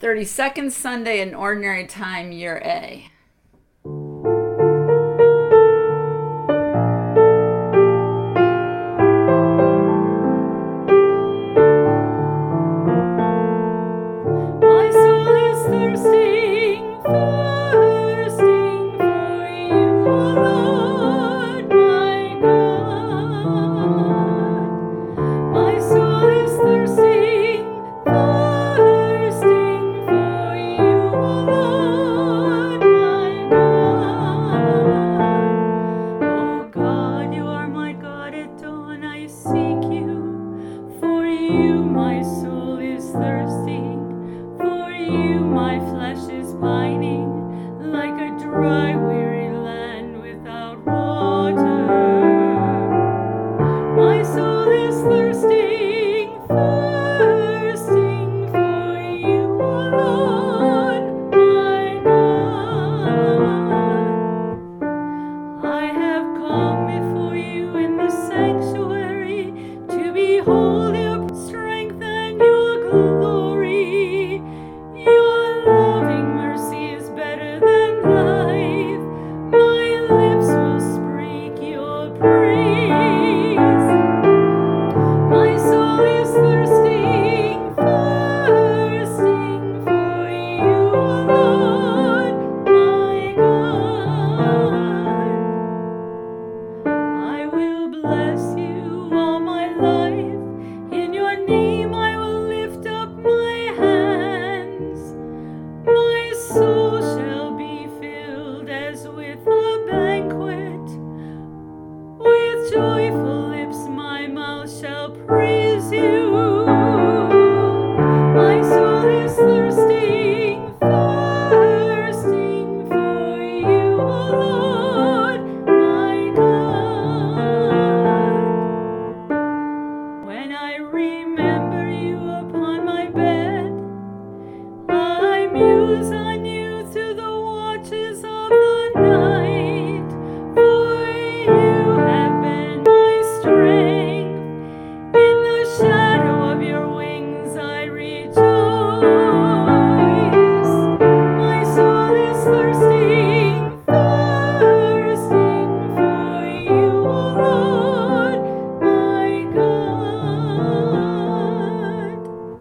32nd Sunday in Ordinary Time, Year A. My soul is thirsting for you, O Lord, my God. My soul is thirsting for you, O Lord, my God. Oh God, you are my God at dawn, I seek you. For you my soul is thirsting. For you my flesh is pining, like a dry, weary land without water. My soul is thirsting for you, O Lord, my God. I have come before you in the sanctuary to behold your strength and your glory. Your loving mercy is better than life. My lips will speak your praise. My soul is thirsting for you, O Lord, my God. I will bless you all my life. In your name I will lift up my hands. My soul shall be filled as with a banquet. With joyful lips my mouth shall praise you. My soul is thirsting for you, O Lord, my God. When I remember